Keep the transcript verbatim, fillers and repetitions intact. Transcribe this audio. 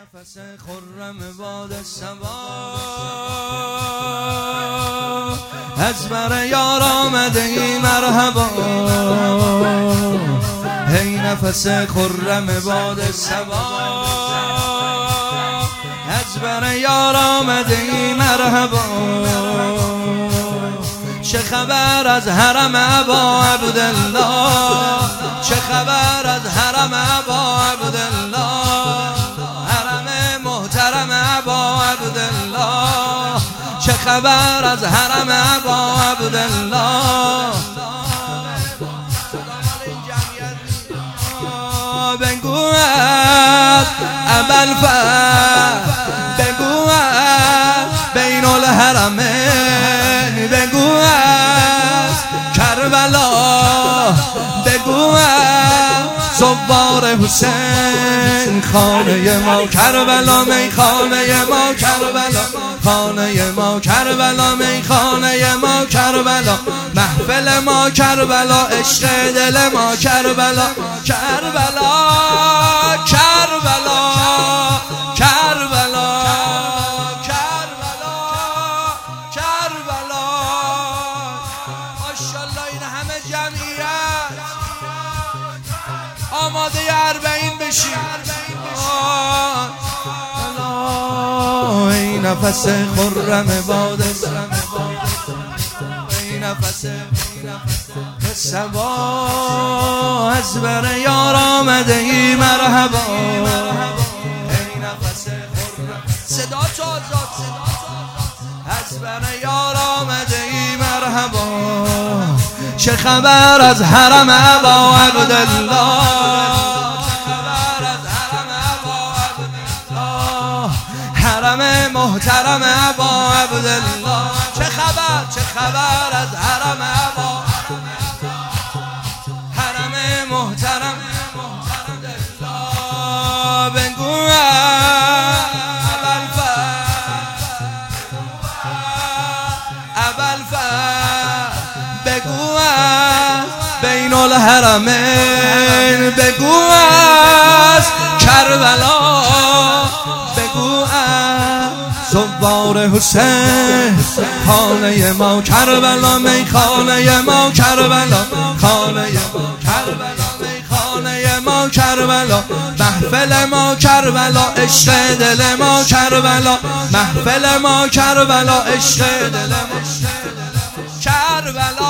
نفس خرم باد صبا از بر یار آمده ای مرحبا. هی نفس خرم باد صبا از بر یار آمده ای مرحبا. چه خبر از حرم ابا عبدالله، چه خبر از حرم ابا عبدالله، حرم محترم ابا عبدالله، چه خبر از حرم ابا عبدالله. بگوید ابوالفضل، بگوید بین الحرمین، بگوید کربلا، بگوید زوار حسین خانه ما کربلا، می خانه ما کربلا، خانه ما کربلا، می خانه ما کربلا، محفل ما کربلا، عشق دل ما کربلا، کربلا کربلا کربلا کربلا کربلا. ماشاءالله این همه جمعیت آماده اربعین بشیم. ای نفس خرم باد ای نفس صبا از بر یار آمده ای مرحبا. ای نفس خرم صدا تو آزاد، از بر یار آمده ای مرحبا. چه خبر از حرم ابا عبدالله، حرم محترم ابا عبدالله، چه خبر چه خبر از حرم ابا، حرم محترم عبدالله. بگوید ابوالفضل، بگوید بین الحرمین، بگوید کربلا، زوار حسین خانه ما کربلا، می خانه ما کربلا، خانه ما کربلا، می خانه ما کربلا، محفل ما کربلا، عشق دل ما کربلا، محفل ما کربلا، عشق دل ما کربلا.